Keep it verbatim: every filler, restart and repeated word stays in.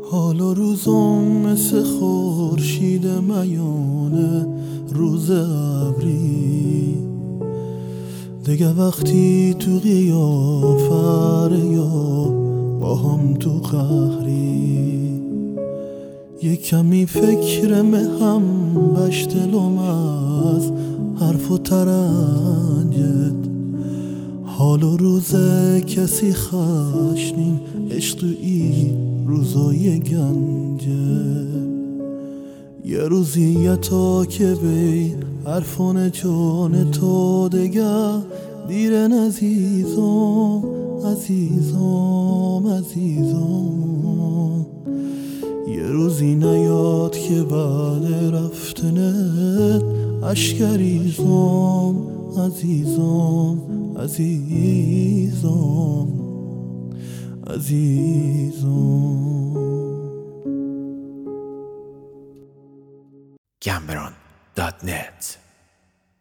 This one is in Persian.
حال و روزم مثل خورشید میانه روز ابری، دیگه وقتی تو قیافه یا با هم تو قهری، یه کمی فکر هم بشتلم از حرف و ترنجت. حال و روز کسی خشنین عشق ای روزای گنجه، یه روزیتا که بی حرفان جان تو دگه دیرن عزیزم عزیزم عزیزم. یه روزی نیاد که بعد رفتنت اشکریزم عزیزم عزیزم عزیزم. گمبران دات نت